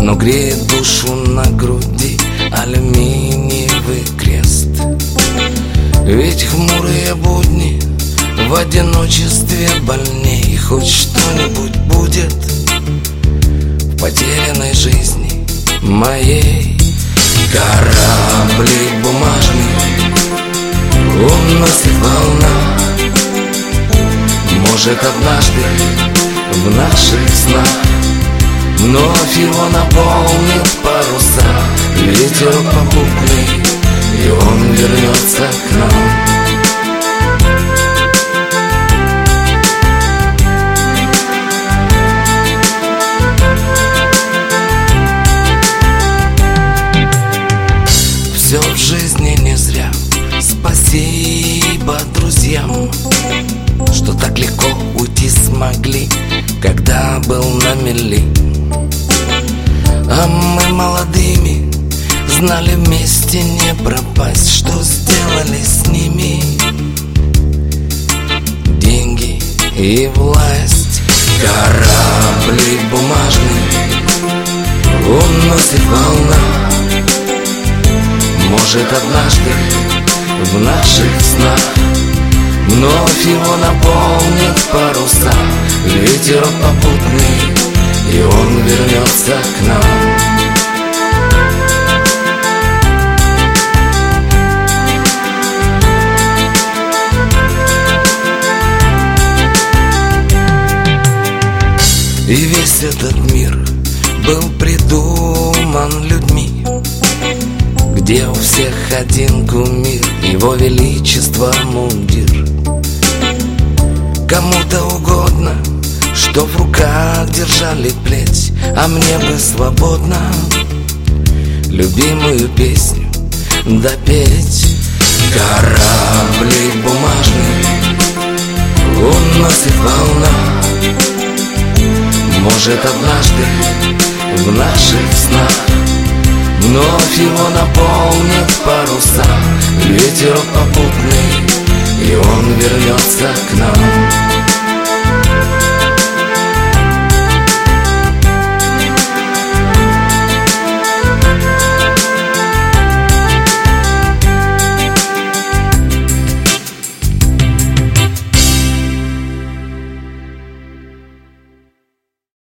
но греет душу на груди алюминиевый крест. Ведь хмурые будни в одиночестве больней. Хоть что-нибудь будет в потерянной жизни моей. Кораблик бумажный уносит волна. Может, однажды в наших снах вновь его наполнит паруса ветерок попутный, и он вернется к нам. Все в жизни не зря. Спасибо друзьям, что так легко уйти смогли, когда был на мели. А мы молодыми знали вместе не пропасть. Что сделали с ними деньги и власть? Кораблик бумажный уносит волна. Может, однажды в наших снах вновь его наполнит паруса ветерок попутный, и он вернется к нам. И весь этот мир был придуман людьми, где у всех один кумир, его величество мундир. Кому-то угодно, что в руках держали плеть, а мне бы свободно любимую песню допеть. Кораблик бумажный уносит волна. Может, однажды в наших снах вновь его наполнит паруса ветерок попутный, и он вернется к нам.